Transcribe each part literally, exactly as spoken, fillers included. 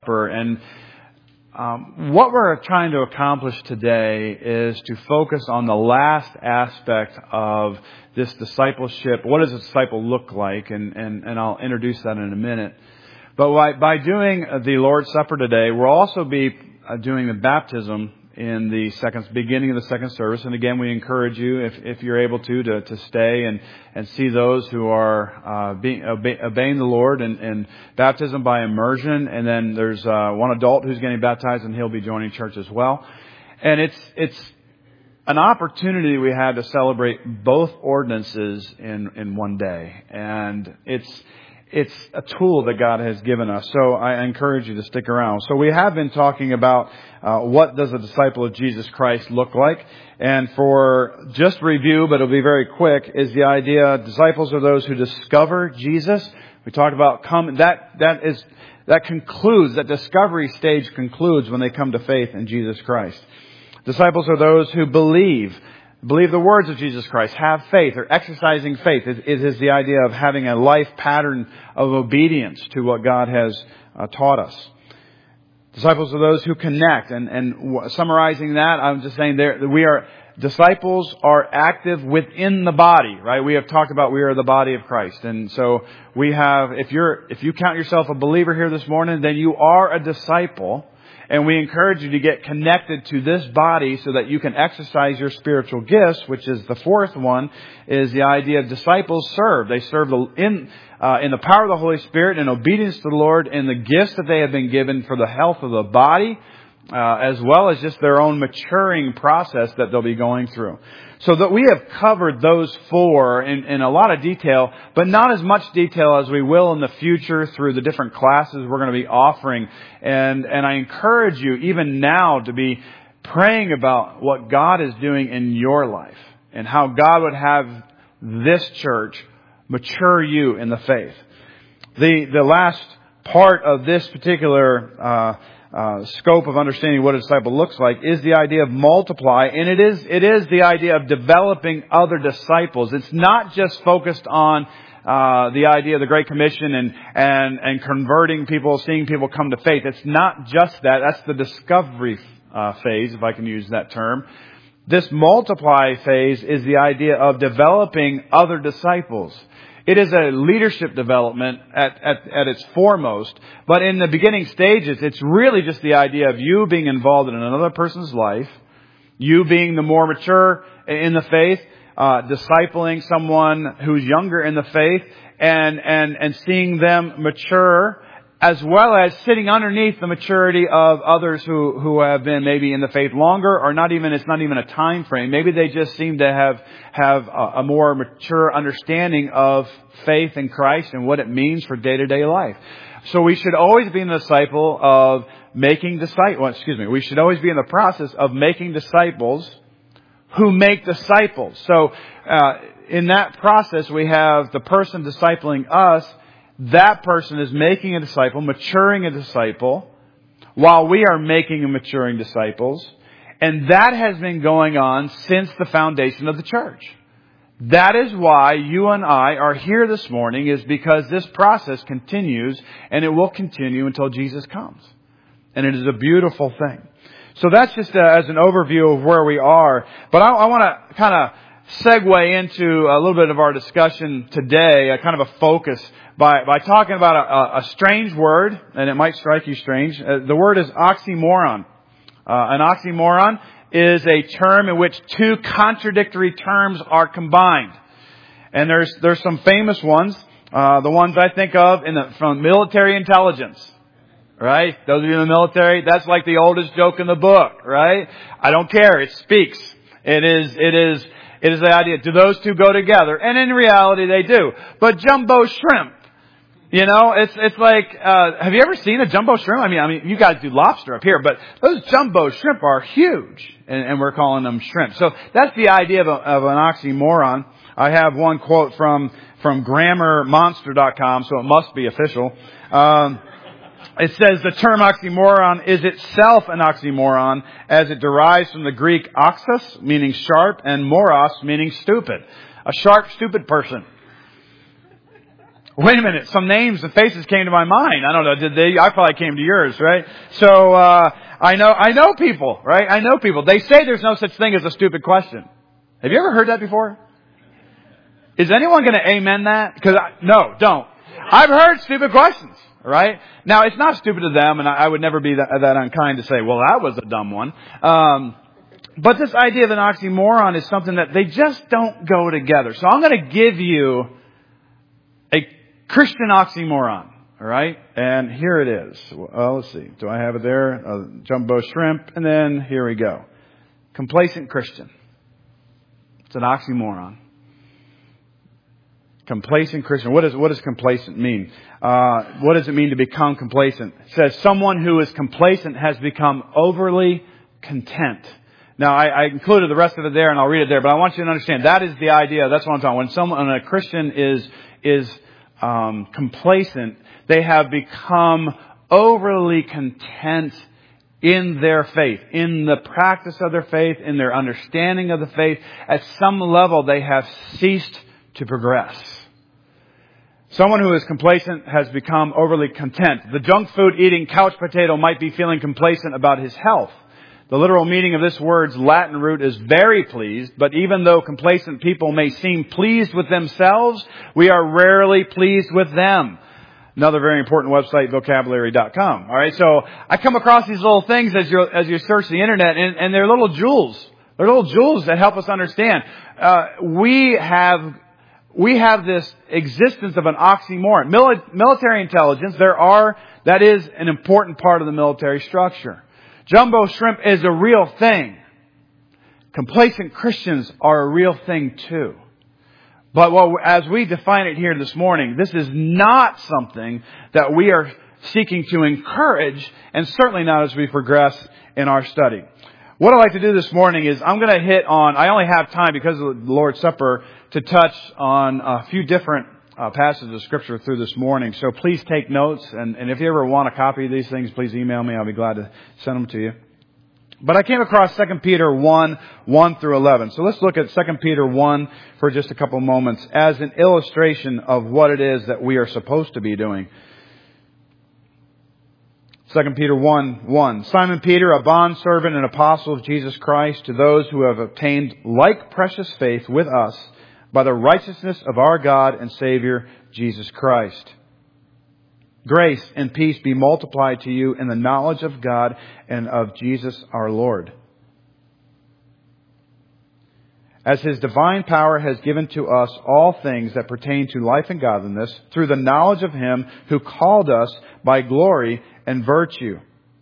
And um, what we're trying to accomplish today is to focus on the last aspect of this discipleship. What does a disciple look like? And, and, and I'll introduce that in a minute. But by, by doing the Lord's Supper today, we'll also be uh, doing the baptism in the second beginning of the second service. And again, we encourage you, if, if you're able to, to, to stay and, and see those who are uh, being obe- obeying the Lord and, and baptism by immersion. And then there's uh, one adult who's getting baptized, and he'll be joining church as well. And it's it's an opportunity we had to celebrate both ordinances in, in one day. And it's It's a tool that God has given us. So I encourage you to stick around. So we have been talking about uh, what does a disciple of Jesus Christ look like. And for just review, but it'll be very quick, is the idea disciples are those who discover Jesus. We talked about come that that is that concludes, that discovery stage concludes when they come to faith in Jesus Christ. Disciples are those who believe. Believe the words of Jesus Christ, have faith, or exercising faith. It, it is the idea of having a life pattern of obedience to what God has uh, taught us. Disciples are those who connect. And, and w- summarizing that, I'm just saying there, we are, disciples are active within the body, right? We have talked about we are the body of Christ. And so we have, if you're, if you count yourself a believer here this morning, then you are a disciple. And we encourage you to get connected to this body so that you can exercise your spiritual gifts, which is the fourth one, is the idea of disciples serve. They serve in uh, in the power of the Holy Spirit, in obedience to the Lord, in the gifts that they have been given for the health of the body, uh, as well as just their own maturing process that they'll be going through. So that we have covered those four in, in a lot of detail, but not as much detail as we will in the future through the different classes we're going to be offering. And, and I encourage you even now to be praying about what God is doing in your life and how God would have this church mature you in the faith. The, the last part of this particular, uh, Uh, scope of understanding what a disciple looks like is the idea of multiply, and it is it is the idea of developing other disciples. It's not just focused on uh, the idea of the Great Commission and and and converting people, seeing people come to faith. It's not just that. That's the discovery uh, phase, if I can use that term. This multiply phase is the idea of developing other disciples. It is a leadership development at, at, at its foremost. But in the beginning stages, it's really just the idea of you being involved in another person's life, you being the more mature in the faith, uh, discipling someone who's younger in the faith, and, and, and seeing them mature, as well as sitting underneath the maturity of others who, who have been maybe in the faith longer, or not even, it's not even a time frame. Maybe they just seem to have, have a, a more mature understanding of faith in Christ and what it means for day-to-day life. So we should always be in the disciple of making disciples, well, excuse me, we should always be in the process of making disciples who make disciples. So, uh, in that process, we have the person discipling us. That person is making a disciple, maturing a disciple, while we are making and maturing disciples. And that has been going on since the foundation of the church. That is why you and I are here this morning, is because this process continues, and it will continue until Jesus comes. And it is a beautiful thing. So that's just uh, as an overview of where we are. But I, I want to kind of segue into a little bit of our discussion today, a kind of a focus by, by talking about a, a strange word, and it might strike you strange. Uh, the word is oxymoron. Uh, an oxymoron is a term in which two contradictory terms are combined. And there's, there's some famous ones, uh, the ones I think of in the, from military intelligence. Right? Those of you in the military, that's like the oldest joke in the book, right? I don't care. It speaks. It is, it is, It is the idea, do those two go together? And in reality, they do. But jumbo shrimp, you know, it's it's like, uh, have you ever seen a jumbo shrimp? I mean, I mean, you guys do lobster up here, but those jumbo shrimp are huge, and, and we're calling them shrimp. So that's the idea of, a, of an oxymoron. I have one quote from from grammar monster dot com, so it must be official. Um, It says the term oxymoron is itself an oxymoron, as it derives from the Greek oxus, meaning sharp, and moros, meaning stupid. A sharp, stupid person. Wait a minute. Some names and faces came to my mind. I don't know. Did they? I probably came to yours, right? So, uh, I know, I know people, right? I know people. They say there's no such thing as a stupid question. Have you ever heard that before? Is anyone going to amen that? Because no, don't. I've heard stupid questions, right? Now, it's not stupid to them, and I, I would never be that, that unkind to say, well, that was a dumb one. Um, but this idea of an oxymoron is something that they just don't go together. So I'm going to give you a Christian oxymoron, all right? And here it is. Well, let's see. Do I have it there? Uh, jumbo shrimp. And then here we go. Complacent Christian. It's an oxymoron. Complacent Christian. What does, what does complacent mean? Uh, what does it mean to become complacent? It says someone who is complacent has become overly content. Now, I, I included the rest of it there, and I'll read it there, but I want you to understand that is the idea. That's what I'm talking about. When someone, when a Christian is, is, um, complacent, they have become overly content in their faith, in the practice of their faith, in their understanding of the faith. At some level, they have ceased to progress. Someone who is complacent has become overly content. The junk food eating couch potato might be feeling complacent about his health. The literal meaning of this word's Latin root is very pleased, but even though complacent people may seem pleased with themselves, we are rarely pleased with them. Another very important website, vocabulary dot com. All right, so I come across these little things as you as you search the internet, and, and they're little jewels. They're little jewels that help us understand. Uh, we have we have this existence of an oxymoron. Mil- military intelligence, there are that is an important part of the military structure. Jumbo shrimp is a real thing. Complacent Christians are a real thing too. But what, as we define it here this morning, this is not something that we are seeking to encourage, and certainly not as we progress in our study. What I'd like to do this morning is I'm going to hit on, I only have time because of the Lord's Supper to touch on a few different uh, passages of Scripture through this morning. So please take notes, and, and if you ever want a copy of these things, please email me. I'll be glad to send them to you. But I came across Second Peter one, one through eleven. So let's look at Second Peter one for just a couple moments as an illustration of what it is that we are supposed to be doing. Second Peter one, one. Simon Peter, a bondservant and apostle of Jesus Christ, to those who have obtained like precious faith with us by the righteousness of our God and Savior, Jesus Christ. Grace and peace be multiplied to you in the knowledge of God and of Jesus our Lord, as His divine power has given to us all things that pertain to life and godliness, through the knowledge of Him who called us by glory and virtue,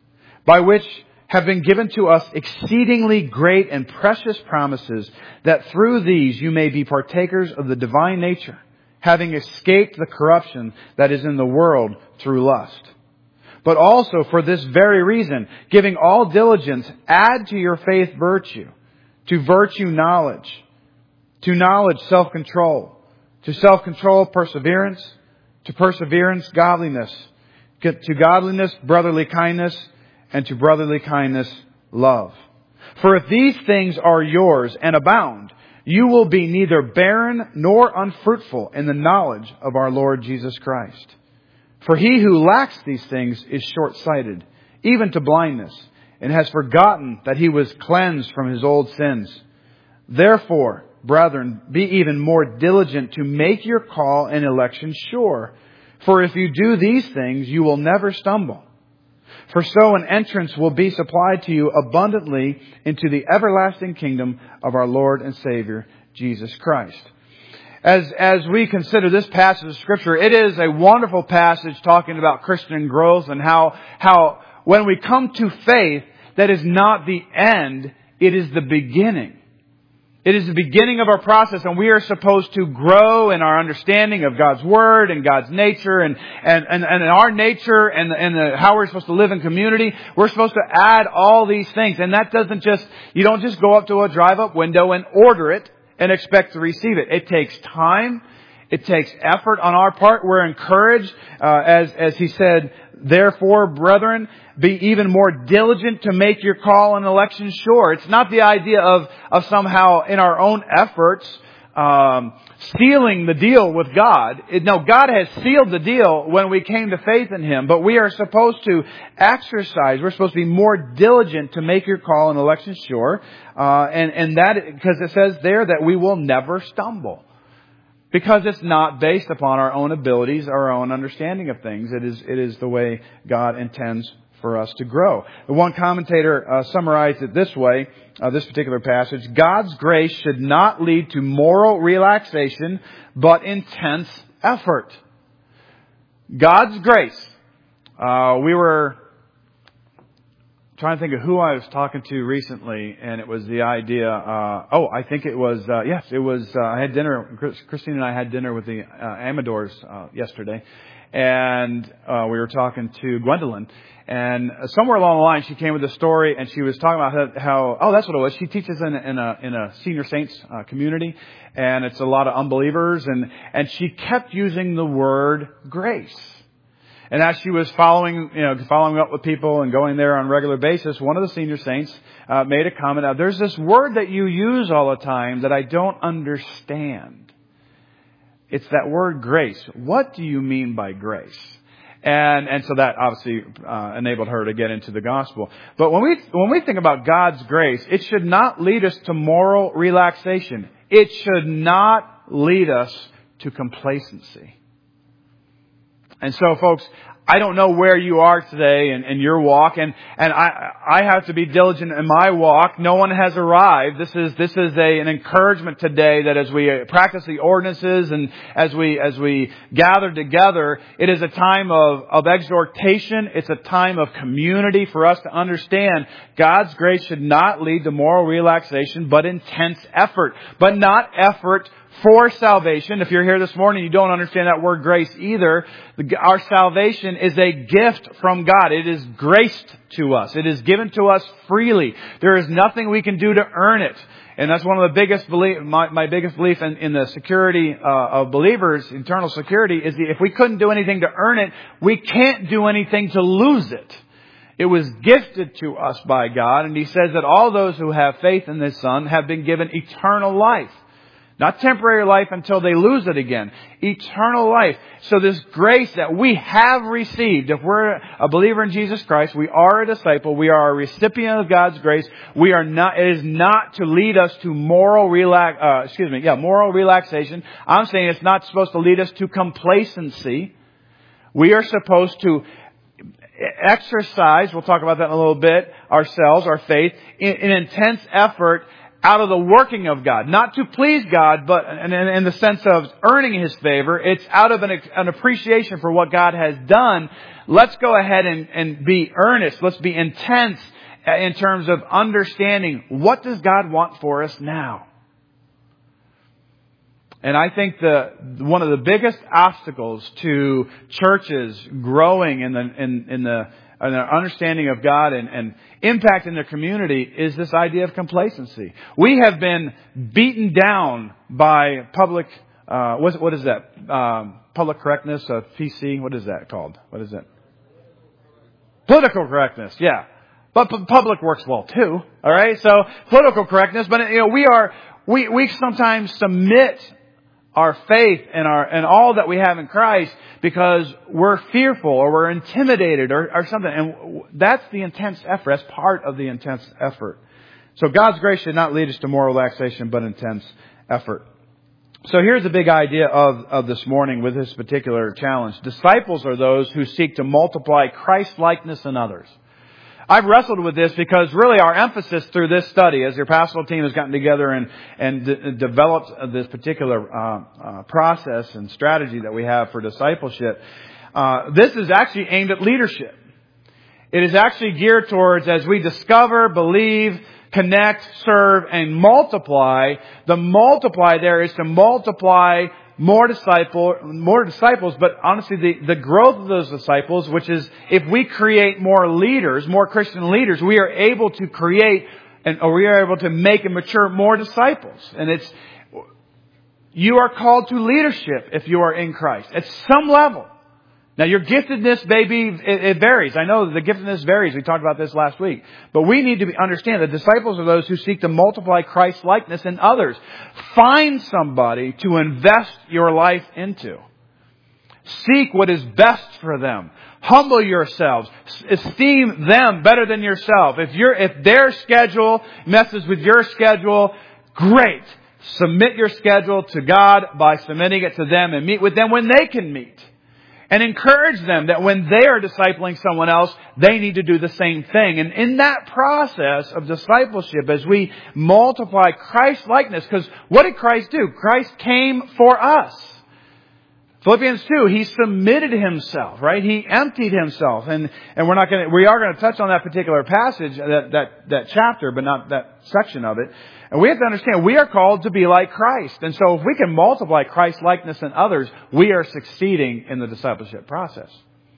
by which have been given to us exceedingly great and precious promises, that through these you may be partakers of the divine nature, having escaped the corruption that is in the world through lust. But also for this very reason, giving all diligence, add to your faith virtue, to virtue knowledge, to knowledge self-control, to self-control perseverance, to perseverance godliness, to godliness brotherly kindness, and to brotherly kindness love. For if these things are yours and abound, you will be neither barren nor unfruitful in the knowledge of our Lord Jesus Christ. For he who lacks these things is short-sighted, even to blindness, and has forgotten that he was cleansed from his old sins. Therefore, brethren, be even more diligent to make your call and election sure. For if you do these things, you will never stumble. For so an entrance will be supplied to you abundantly into the everlasting kingdom of our Lord and Savior, Jesus Christ. As, as we consider this passage of Scripture, it is a wonderful passage talking about Christian growth and how, how when we come to faith, that is not the end, it is the beginning. It is the beginning of our process, and we are supposed to grow in our understanding of God's Word and God's nature and, and, and, and our nature and, and the, how we're supposed to live in community. We're supposed to add all these things. And that doesn't just, you don't just go up to a drive-up window and order it and expect to receive it. It takes time. It takes effort on our part. We're encouraged, uh, as, as he said, therefore, brethren, be even more diligent to make your call and election sure. It's not the idea of, of somehow in our own efforts, um, sealing the deal with God. No, God has sealed the deal when we came to faith in Him, but we are supposed to exercise. We're supposed to be more diligent to make your call and election sure. Uh, and, and that, because it says there that we will never stumble. Because it's not based upon our own abilities, our own understanding of things. It is, it is the way God intends for us to grow. The one commentator uh, summarized it this way, uh, this particular passage: God's grace should not lead to moral relaxation, but intense effort. God's grace. Uh, we were trying to think of who I was talking to recently, and it was the idea, uh, oh, I think it was, uh, yes, it was, uh, I had dinner, Christine and I had dinner with the uh, Amadors uh, yesterday, and uh, we were talking to Gwendolyn, and somewhere along the line she came with a story, and she was talking about how, how oh, that's what it was, she teaches in, in a in a senior saints uh, community, and it's a lot of unbelievers, and, and she kept using the word grace. And as she was following, you know, following up with people and going there on a regular basis, one of the senior saints uh, made a comment. Now, there's this word that you use all the time that I don't understand. It's that word grace. What do you mean by grace? And and so that obviously uh, enabled her to get into the gospel. But when we when we think about God's grace, it should not lead us to moral relaxation. It should not lead us to complacency. And so, folks, I don't know where you are today in, in your walk, and, and I, I have to be diligent in my walk. No one has arrived. This is, this is a, an encouragement today that as we practice the ordinances and as we, as we gather together, it is a time of, of exhortation. It's a time of community for us to understand God's grace should not lead to moral relaxation, but intense effort, but not effort for salvation. If you're here this morning, you don't understand that word grace either. Our salvation is a gift from God. It is graced to us. It is given to us freely. There is nothing we can do to earn it. And that's one of the biggest belief, my, my biggest belief in, in the security uh, of believers, eternal security, is that if we couldn't do anything to earn it, we can't do anything to lose it. It was gifted to us by God, and He says that all those who have faith in His Son have been given eternal life. Not temporary life until they lose it again. Eternal life. So this grace that we have received, if we're a believer in Jesus Christ, we are a disciple, we are a recipient of God's grace. We are not, it is not to lead us to moral relax, uh, excuse me, yeah, moral relaxation. I'm saying it's not supposed to lead us to complacency. We are supposed to exercise, we'll talk about that in a little bit, ourselves, our faith, in, in intense effort out of the working of God. Not to please God, but in, in the sense of earning His favor. It's out of an, an appreciation for what God has done. Let's go ahead and, and be earnest. Let's be intense in terms of understanding what does God want for us now. And I think the one of the biggest obstacles to churches growing in the in, in the and their understanding of God and, and impact in their community is this idea of complacency. We have been beaten down by public, uh, what, what is that? Um, public correctness, uh, P C, what is that called? What is it? Political correctness, yeah. But p- public works well too, alright? So, political correctness, but you know, we are, we, we sometimes submit our faith and our and all that we have in Christ because we're fearful or we're intimidated or, or something. And that's the intense effort. That's part of the intense effort. So God's grace should not lead us to moral relaxation, but intense effort. So here's the big idea of, of this morning with this particular challenge. Disciples are those who seek to multiply Christ-likeness in others. I've wrestled with this because really our emphasis through this study, as your pastoral team has gotten together and, and d- developed this particular uh, uh, process and strategy that we have for discipleship, uh, this is actually aimed at leadership. It is actually geared towards as we discover, believe, connect, serve, and multiply. The multiply there is to multiply more disciple, more disciples, but honestly, the, the growth of those disciples, which is if we create more leaders, more Christian leaders, we are able to create and or we are able to make and mature more disciples. And it's, you are called to leadership if you are in Christ at some level. Now your giftedness, baby, it, it varies. I know the giftedness varies. We talked about this last week. But we need to be, understand that disciples are those who seek to multiply Christ's likeness in others. Find somebody to invest your life into. Seek what is best for them. Humble yourselves. Esteem them better than yourself. If you're, if their schedule messes with your schedule, great. Submit your schedule to God by submitting it to them and meet with them when they can meet. And encourage them that when they are discipling someone else, they need to do the same thing. And in that process of discipleship, as we multiply Christ's likeness, because what did Christ do? Christ came for us. Philippians two, He submitted Himself, right? He emptied Himself. And, and we're not going to, we are going to touch on that particular passage, that, that, that chapter, but not that section of it. And we have to understand, we are called to be like Christ. And so if we can multiply Christ's likeness in others, we are succeeding in the discipleship process.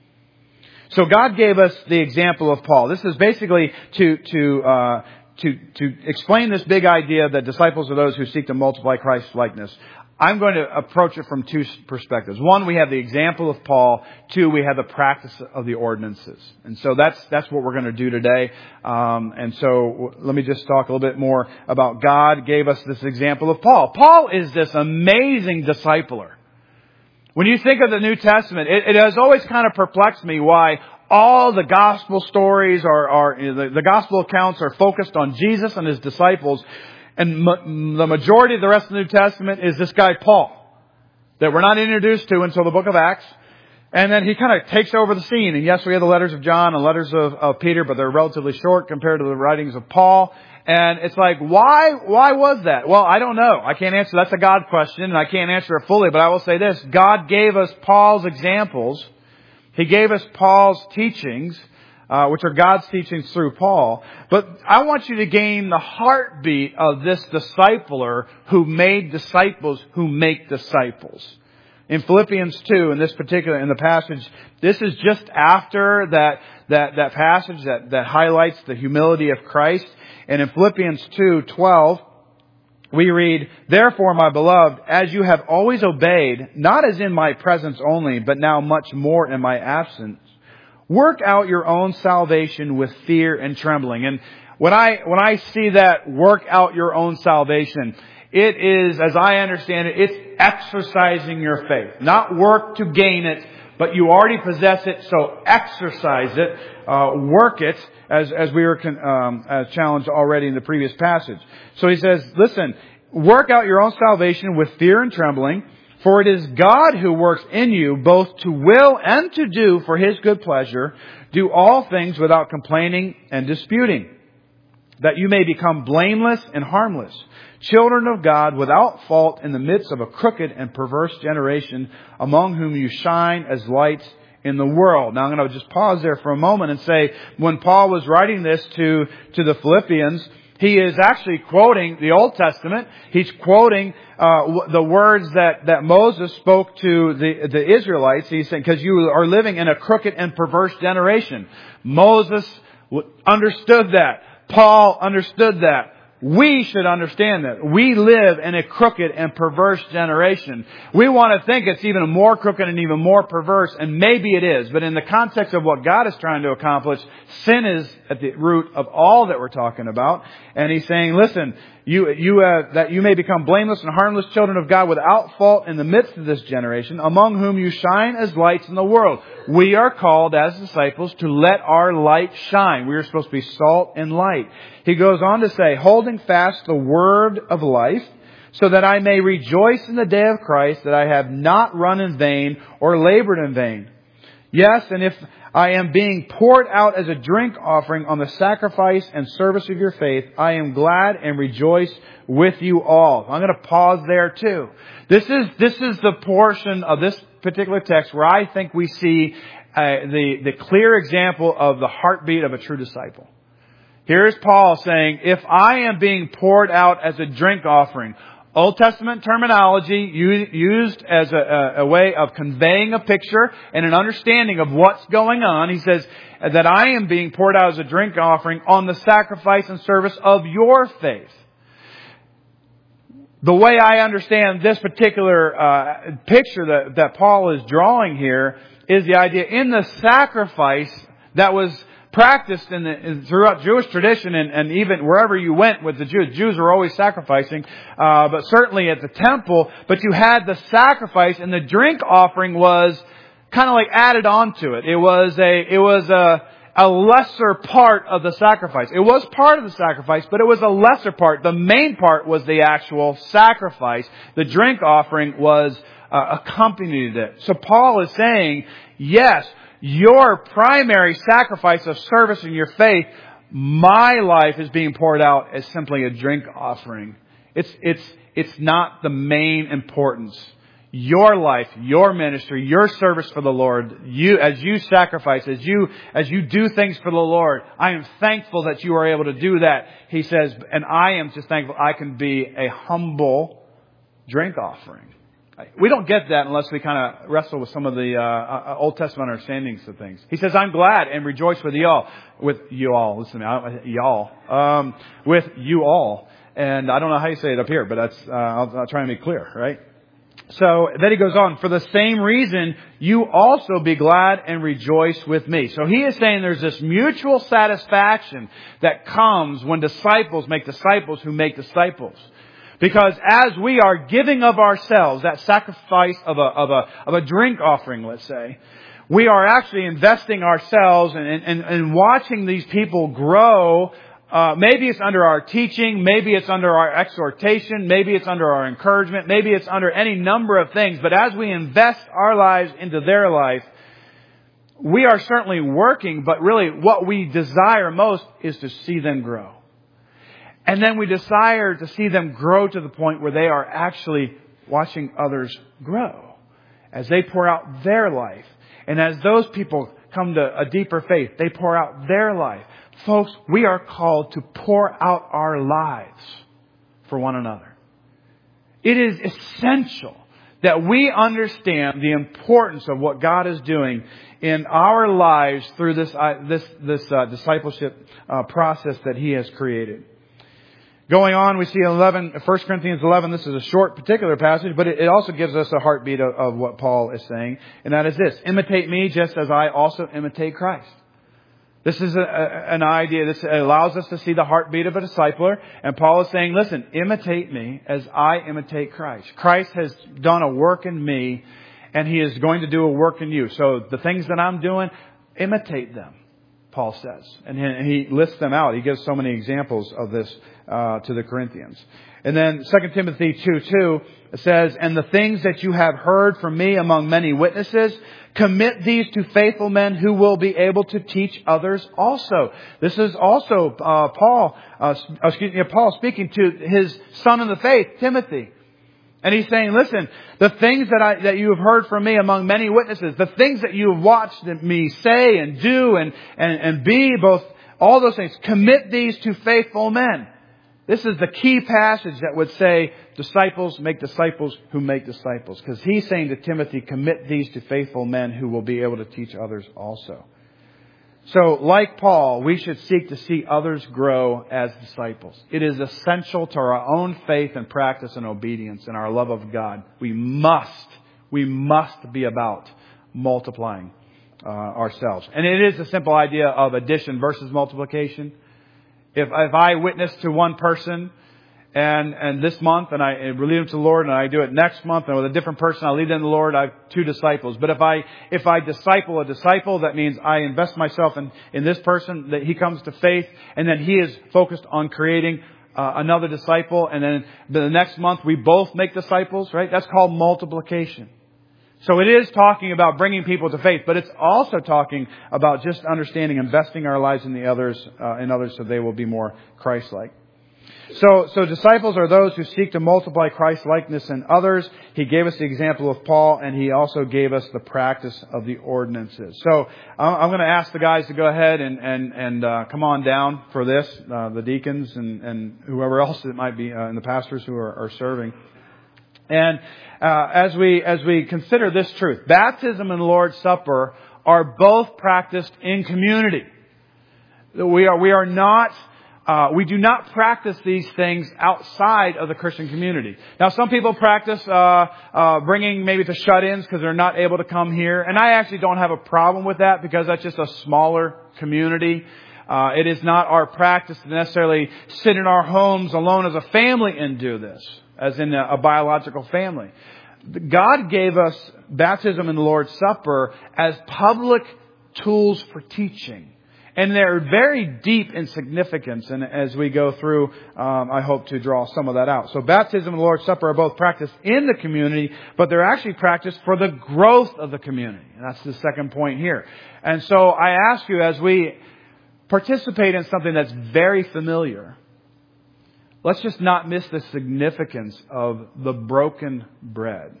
So God gave us the example of Paul. This is basically to, to, uh, to, to explain this big idea that disciples are those who seek to multiply Christ's likeness. I'm going to approach it from two perspectives. One, we have the example of Paul. Two, we have the practice of the ordinances. And so that's that's what we're going to do today. Um, and so let me just talk a little bit more about God gave us this example of Paul. Paul is this amazing discipler. When you think of the New Testament, it, it has always kind of perplexed me why all the gospel stories are, are the, the gospel accounts are focused on Jesus and His disciples. And ma- the majority of the rest of the New Testament is this guy Paul, that we're not introduced to until the book of Acts. And then he kind of takes over the scene. And yes, we have the letters of John and letters of, of Peter, but they're relatively short compared to the writings of Paul. And it's like, why, why was that? Well, I don't know. I can't answer. That's a God question, and I can't answer it fully. But I will say this. God gave us Paul's examples. He gave us Paul's teachings. Uh, which are God's teachings through Paul. But I want you to gain the heartbeat of this discipler who made disciples who make disciples. In Philippians two, in this particular, in the passage, this is just after that, that, that passage that, that highlights the humility of Christ. And in Philippians two twelve, we read, "Therefore, my beloved, as you have always obeyed, not as in my presence only, but now much more in my absence, work out your own salvation with fear and trembling." And when I, when I see that, work out your own salvation, it is, as I understand it, it's exercising your faith. Not work to gain it, but you already possess it, so exercise it, uh, work it, as, as we were um, as challenged already in the previous passage. So he says, listen, work out your own salvation with fear and trembling, for it is God who works in you both to will and to do for His good pleasure. Do all things without complaining and disputing, that you may become blameless and harmless, children of God without fault in the midst of a crooked and perverse generation, among whom you shine as lights in the world. Now I'm going to just pause there for a moment and say, when Paul was writing this to, to the Philippians, he is actually quoting the Old Testament. He's quoting uh, the words that, that Moses spoke to the, the Israelites. He's saying, because you are living in a crooked and perverse generation. Moses understood that. Paul understood that. We should understand that. We live in a crooked and perverse generation. We want to think it's even more crooked and even more perverse, and maybe it is. But in the context of what God is trying to accomplish, sin is at the root of all that we're talking about. And He's saying, listen, you, you, uh, that you may become blameless and harmless children of God without fault in the midst of this generation, among whom you shine as lights in the world. We are called as disciples to let our light shine. We are supposed to be salt and light. He goes on to say, holding fast the word of life, so that I may rejoice in the day of Christ, that I have not run in vain or labored in vain. Yes, and if I am being poured out as a drink offering on the sacrifice and service of your faith, I am glad and rejoice with you all. I'm going to pause there too. This is, this is the portion of this particular text where I think we see uh, the, the clear example of the heartbeat of a true disciple. Here's Paul saying, if I am being poured out as a drink offering, Old Testament terminology used as a, a way of conveying a picture and an understanding of what's going on. He says that I am being poured out as a drink offering on the sacrifice and service of your faith. The way I understand this particular uh, picture that, that Paul is drawing here is the idea in the sacrifice that was practiced in the, in, throughout Jewish tradition, and, and even wherever you went with the Jews. Jews were always sacrificing, uh, but certainly at the temple. But you had the sacrifice, and the drink offering was kind of like added onto it. It was a, it was a, a lesser part of the sacrifice. It was part of the sacrifice, but it was a lesser part. The main part was the actual sacrifice. The drink offering was uh, accompanied it. So Paul is saying, yes, your primary sacrifice of service in your faith, my life is being poured out as simply a drink offering. It's, it's, it's not the main importance. Your life, your ministry, your service for the Lord, you, as you sacrifice, as you, as you do things for the Lord, I am thankful that you are able to do that. He says, and I am just thankful I can be a humble drink offering. We don't get that unless we kind of wrestle with some of the uh, Old Testament understandings of things. He says, I'm glad and rejoice with y'all. With you all. Listen to me. I, y'all. Um, with you all. And I don't know how you say it up here, but that's, uh, I'll, I'll try and be clear, right? So then he goes on, for the same reason, you also be glad and rejoice with me. So he is saying there's this mutual satisfaction that comes when disciples make disciples who make disciples. Because as we are giving of ourselves, that sacrifice of a, of a, of a drink offering, let's say, we are actually investing ourselves and, and, and watching these people grow. Uh, maybe it's under our teaching, maybe it's under our exhortation, maybe it's under our encouragement, maybe it's under any number of things. But as we invest our lives into their life, we are certainly working, but really what we desire most is to see them grow. And then we desire to see them grow to the point where they are actually watching others grow as they pour out their life. And as those people come to a deeper faith, they pour out their life. Folks, we are called to pour out our lives for one another. It is essential that we understand the importance of what God is doing in our lives through this uh, this this uh, discipleship uh, process that He has created. Going on, we see eleven, First Corinthians eleven. This is a short particular passage, but it, it also gives us a heartbeat of, of what Paul is saying. And that is this: imitate me just as I also imitate Christ. This is a, a, an idea. This allows us to see the heartbeat of a discipler. And Paul is saying, listen, imitate me as I imitate Christ. Christ has done a work in me, and He is going to do a work in you. So the things that I'm doing, imitate them, Paul says. And he lists them out. He gives so many examples of this uh, to the Corinthians. And then Second Timothy two two says, and the things that you have heard from me among many witnesses, commit these to faithful men who will be able to teach others also. This is also uh, Paul, uh, excuse me, Paul speaking to his son in the faith, Timothy. And he's saying, listen, the things that I, that you have heard from me among many witnesses, the things that you have watched me say and do and, and, and be, both, all those things, commit these to faithful men. This is the key passage that would say, disciples make disciples who make disciples. Because he's saying to Timothy, commit these to faithful men who will be able to teach others also. So, like Paul, we should seek to see others grow as disciples. It is essential to our own faith and practice and obedience and our love of God. We must, we must be about multiplying uh, ourselves. And it is a simple idea of addition versus multiplication. If, if I witness to one person and, and this month and I lead them to the Lord, and I do it next month and with a different person, I lead them to the Lord, I have two disciples. But if I, if I disciple a disciple, that means I invest myself in, in this person, that he comes to faith, and then he is focused on creating uh, another disciple. And then the next month we both make disciples, right? That's called multiplication. So it is talking about bringing people to faith, but it's also talking about just understanding, investing our lives in the others, uh, in others, so they will be more Christ-like. So, so disciples are those who seek to multiply Christ-likeness in others. He gave us the example of Paul, and he also gave us the practice of the ordinances. So I'm going to ask the guys to go ahead and and and uh, come on down for this, uh, the deacons and and whoever else it might be, uh, and the pastors who are, are serving. And uh, as we as we consider this truth, baptism and Lord's Supper are both practiced in community. We are we are not Uh, we do not practice these things outside of the Christian community. Now, some people practice uh, uh, bringing maybe the shut-ins because they're not able to come here. And I actually don't have a problem with that because that's just a smaller community. Uh, it is not our practice to necessarily sit in our homes alone as a family and do this, as in a, a biological family. God gave us baptism and the Lord's Supper as public tools for teaching. And they're very deep in significance. And as we go through, um, I hope to draw some of that out. So baptism and the Lord's Supper are both practiced in the community, but they're actually practiced for the growth of the community. And that's the second point here. And so I ask you, as we participate in something that's very familiar, let's just not miss the significance of the broken bread,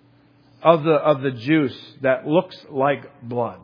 of the, of the juice that looks like blood.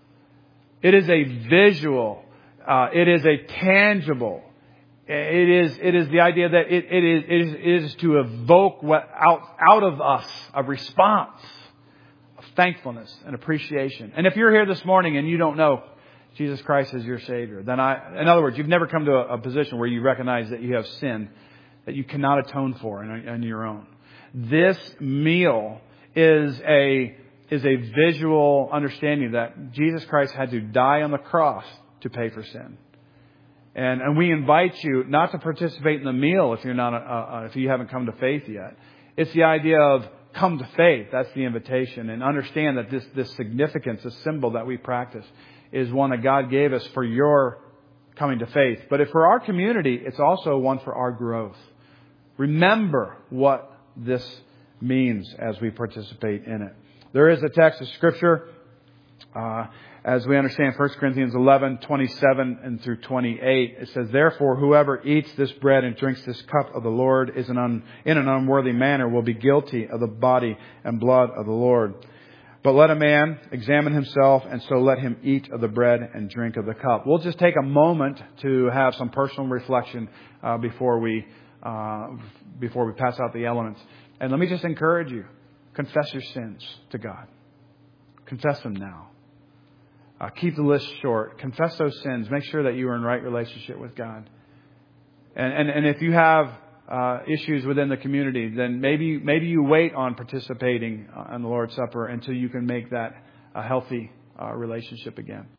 It is a visual. Uh, it is a tangible. It is. It is the idea that it, it, is, it, is, it is to evoke what out out of us a response of thankfulness and appreciation. And if you're here this morning and you don't know Jesus Christ as your Savior, then I, in other words, you've never come to a, a position where you recognize that you have sin that you cannot atone for on, on your own. This meal is a is a visual understanding that Jesus Christ had to die on the cross to pay for sin. And, and we invite you not to participate in the meal if you're not, uh, if you haven't come to faith yet. It's the idea of come to faith. That's the invitation. And understand that this, this significance, this symbol that we practice, is one that God gave us for your coming to faith. But if for our community, it's also one for our growth. Remember what this means as we participate in it. There is a text of Scripture, uh, as we understand First Corinthians eleven, twenty-seven and through twenty-eight. It says, "Therefore, whoever eats this bread and drinks this cup of the Lord is an un, in an unworthy manner will be guilty of the body and blood of the Lord. But let a man examine himself, and so let him eat of the bread and drink of the cup." We'll just take a moment to have some personal reflection uh, before we uh, before we pass out the elements. And let me just encourage you. Confess your sins to God. Confess them now. Uh, keep the list short. Confess those sins. Make sure that you are in right relationship with God. And and, and if you have uh, issues within the community, then maybe maybe you wait on participating in the Lord's Supper until you can make that a healthy uh, relationship again.